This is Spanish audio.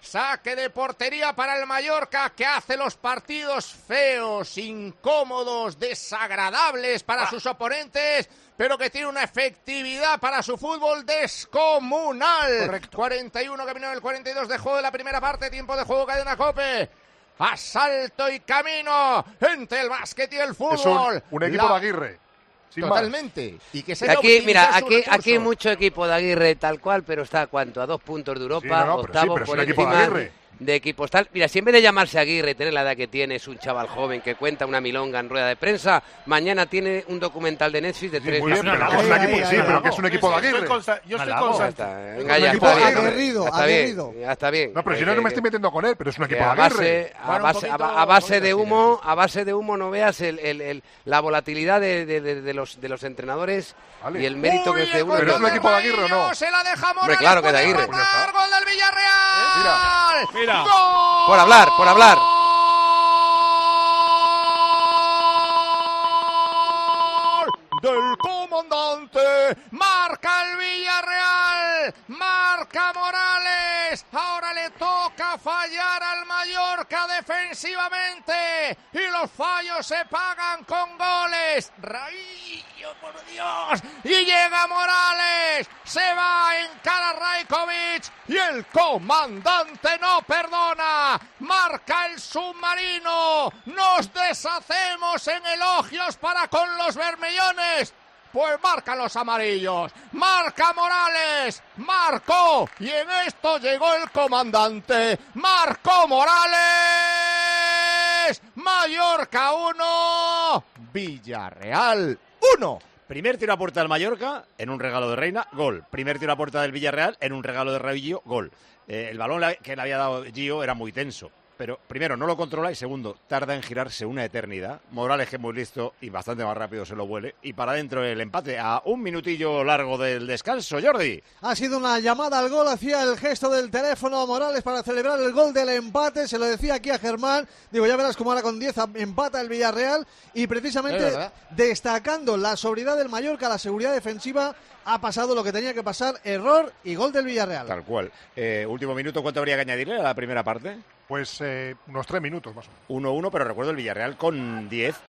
Saque de portería para el Mallorca, que hace los partidos feos, incómodos, desagradables para sus oponentes, pero que tiene una efectividad para su fútbol descomunal. Correcto. 41 que vino del 42 de juego de la primera parte, tiempo de juego, Cadena COPE. Asalto y camino entre el básquet y el fútbol. Es un equipo de Aguirre. Totalmente. Y que se aquí, mira, aquí hay mucho equipo de Aguirre tal cual, pero está ¿cuánto? A 2 puntos de Europa, octavo pero por es un equipo de encima Aguirre. de equipos tal. Mira, si en vez de llamarse Aguirre, tener la edad que tiene, es un chaval joven que cuenta una milonga en rueda de prensa, mañana tiene un documental de Netflix de 3 muy bien, pero que es un equipo de Aguirre. Yo estoy constante. Venga, ya está bien. Aguerrido, Ya está aguerrido. bien, ya está bien. No, pero si no me estoy metiendo con él, pero es un equipo de a Aguirre. base de humo no veas la volatilidad de los entrenadores y el mérito que es de uno. ¿Pero es un equipo de Aguirre o no? Se la deja Morales. Hombre, claro que de Aguirre. Gol del Villarreal. Mira. ¡Gol! Por hablar. Del comandante, marca el Villarreal, marca Morales, ahora le toca fallar al Mallorca defensivamente y los fallos se pagan con goles. Raillo, por Dios, y llega Morales, se va en cara Rajkovic y el comandante no perdona, marca el submarino, nos deshacemos en elogios para con los bermellones. Pues marcan los amarillos, marca Morales, marcó, y en esto llegó el comandante, marcó Morales, Mallorca 1, Villarreal 1. Primer tiro a puerta del Mallorca, en un regalo de Reina, gol. Primer tiro a puerta del Villarreal, en un regalo de Raillo, gol. El balón que le había dado Gio era muy tenso. Pero primero no lo controla y segundo tarda en girarse una eternidad. Morales, que es muy listo y bastante más rápido, se lo huele. Y para adentro el empate a un minutillo largo del descanso. Jordi. Ha sido una llamada al gol, hacía el gesto del teléfono Morales para celebrar el gol del empate. Se lo decía aquí a Germán. Digo, ya verás cómo ahora con 10 empata el Villarreal. Y precisamente destacando la sobriedad del Mallorca, la seguridad defensiva, ha pasado lo que tenía que pasar. Error y gol del Villarreal. Tal cual. Último minuto, ¿cuánto habría que añadirle a la primera parte? Pues unos 3 minutos más o menos. 1-1, pero recuerdo el Villarreal con 10.